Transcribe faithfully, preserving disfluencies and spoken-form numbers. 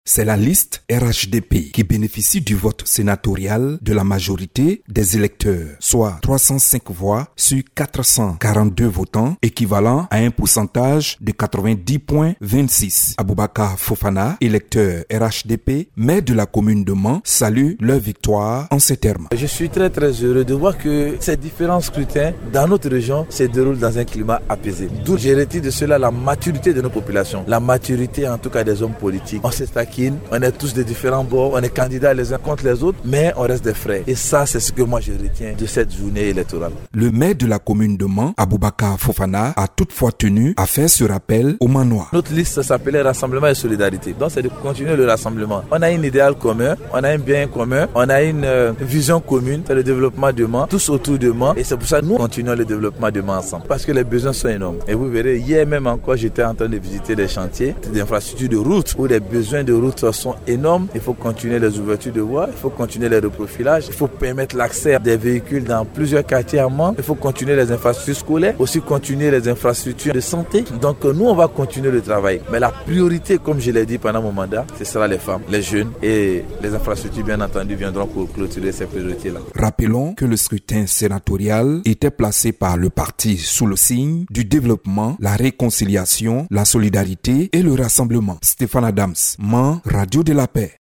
C'est la liste R H D P qui bénéficie du vote sénatorial de la majorité des électeurs, soit trois cent cinq voix sur quatre cent quarante-deux votants, équivalent à un pourcentage de quatre-vingt-dix virgule vingt-six. Aboubakar Fofana, électeur R H D P, maire de la commune de Mans, salue leur victoire en ces termes. Je suis très très heureux de voir que ces différents scrutins dans notre région se déroulent dans un climat apaisé. D'où j'ai retiré de cela la maturité de nos populations, la maturité en tout cas des hommes politiques. On s'est On est tous de différents bords, on est candidats les uns contre les autres, mais on reste des frères. Et ça, c'est ce que moi je retiens de cette journée électorale. Le maire de la commune de Mans, Aboubakar Fofana, a toutefois tenu à faire ce rappel aux Manois. Notre liste s'appelait Rassemblement et Solidarité. Donc c'est de continuer le rassemblement. On a un idéal commun, on a un bien commun, on a une euh, vision commune, c'est le développement de Mans, tous autour de Mans. Et c'est pour ça que nous continuons le développement de Mans ensemble. Parce que les besoins sont énormes. Et vous verrez, hier même encore, j'étais en train de visiter des chantiers d'infrastructures de route où les besoins de route sont énormes. Il faut continuer les ouvertures de voies, il faut continuer les reprofilages, il faut permettre l'accès des véhicules dans plusieurs quartiers à Mans, il faut continuer les infrastructures scolaires, aussi continuer les infrastructures de santé. Donc nous, on va continuer le travail. Mais la priorité, comme je l'ai dit pendant mon mandat, ce sera les femmes, les jeunes et les infrastructures, bien entendu, viendront pour clôturer ces priorités-là. Rappelons que le scrutin sénatorial était placé par le parti sous le signe du développement, la réconciliation, la solidarité et le rassemblement. Stéphane Adams, Mans, Radio de la Paix.